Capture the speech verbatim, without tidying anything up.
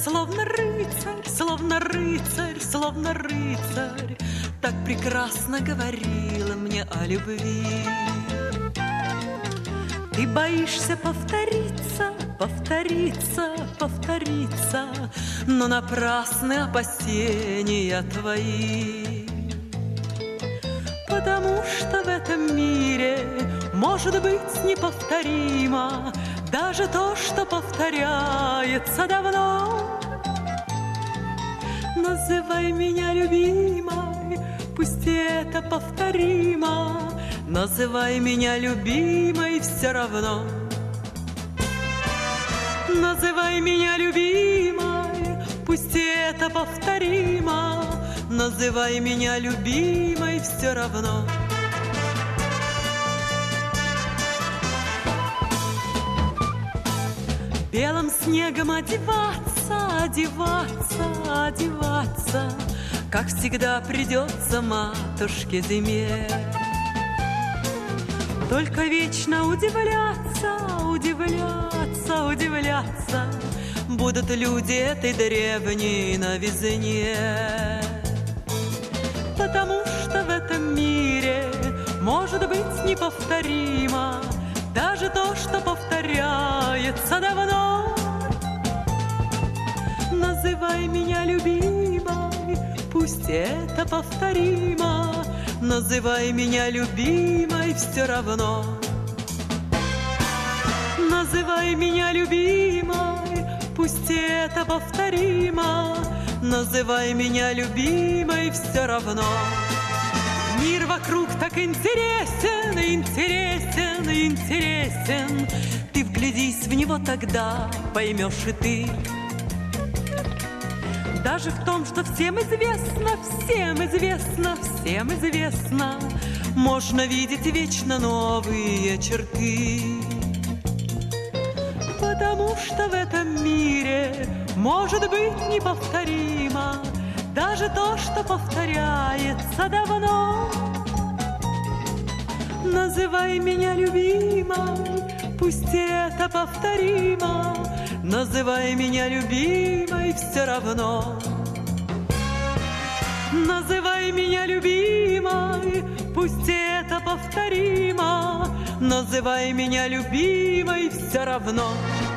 словно рыцарь, словно рыцарь, словно рыцарь, так прекрасно говорила мне о любви. Ты боишься повториться, повториться, повториться, но напрасны опасения твои. Потому что в этом мире может быть неповторимо даже то, что повторяется давно. Называй меня любимой, пусть это повторимо. Называй меня любимой все равно. Называй меня любимой, пусть это повторимо. Называй меня любимой все равно. Белым снегом одеваться, одеваться, одеваться, как всегда придется матушке зиме. Только вечно удивляться, удивляться, удивляться будут люди этой древней новизне. Потому что в этом мире может быть неповторимо даже то, что повторяется давно. Называй меня любимой, пусть это повторимо. Называй меня любимой все равно. Называй меня любимой, пусть это повторимо. Называй меня любимой все равно. Мир вокруг так интересен, интересен, интересен. Ты вглядись в него, тогда поймешь и ты. Даже в том, что всем известно, всем известно, всем известно, можно видеть вечно новые черты. Потому что в этом мире может быть неповторимо даже то, что повторяется давно. Называй меня любимой, пусть это повторимо. Называй меня любимой все равно. Называй меня любимой, пусть это повторимо. Называй меня любимой все равно.